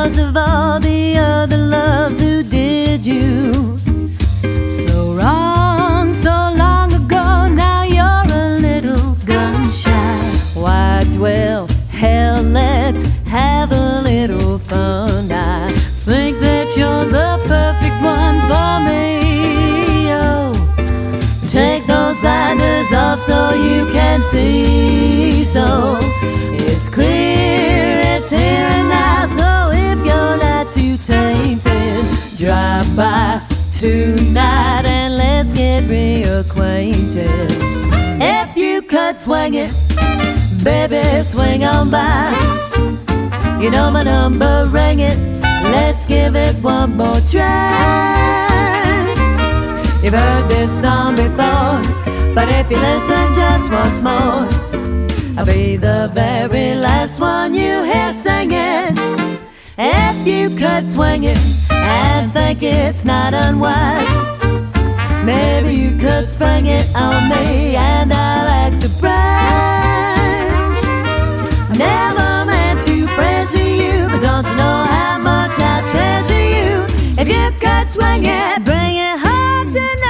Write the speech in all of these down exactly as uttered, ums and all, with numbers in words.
because of all the other loves who did you so wrong so long ago. Now you're a little gun shy. Why dwell? Hell, let's have a little fun. I think that you're the perfect one for me. Oh, take those blinders off so you can see. So it's clear, it's here and now. So if you're not too tainted, drop by tonight and let's get reacquainted. If you could swing it, baby, swing on by. You know my number, ring it. Let's give it one more try. You've heard this song before, but if you listen just once more, I'll be the very last one you hear singing. If you could swing it and think it's not unwise, maybe you could spring it on me and I'll act surprised. I never meant to pressure you, but don't you know how much I treasure you? If you could swing it, bring it home tonight.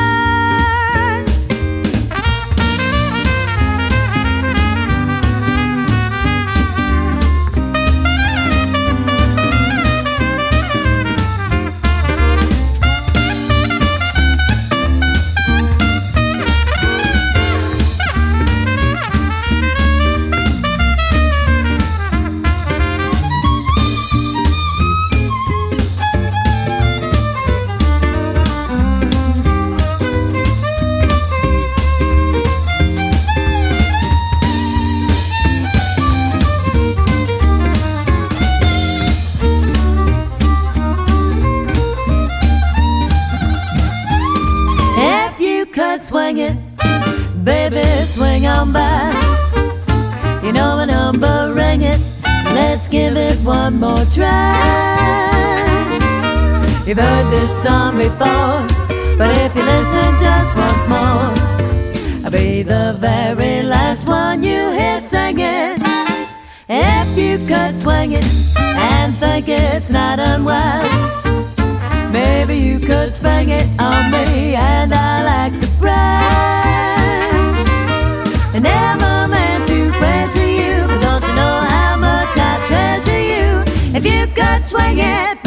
Swing it, baby, swing on by. You know my number, ring it. Let's give it one more try. You've heard this song before, but if you listen just once more, I'll be the very last one you hear singing. If you could swing it and think it's not unwise, maybe you could spring it on me and I'll act surprised. I never meant to pressure you, but don't you know how much I treasure you? If you could swing it,